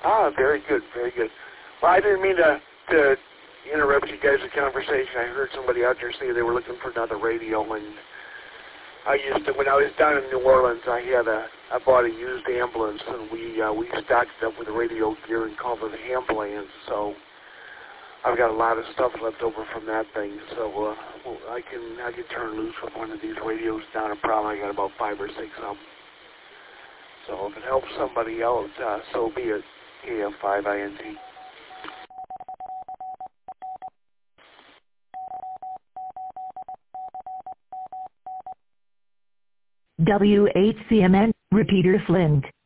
Ah, very good, very good. Well, I didn't mean to interrupt you guys' conversation. I heard somebody out there say they were looking for another radio, and when I was down in New Orleans, I bought a used ambulance, and we stocked it up with radio gear and called it an ambulance. So I've got a lot of stuff left over from that thing. So I can turn loose with one of these radios down in Providence. I got about 5 or 6 of them. So if it helps somebody else, so be it. KF5INT. WHCMN, Repeater Flint.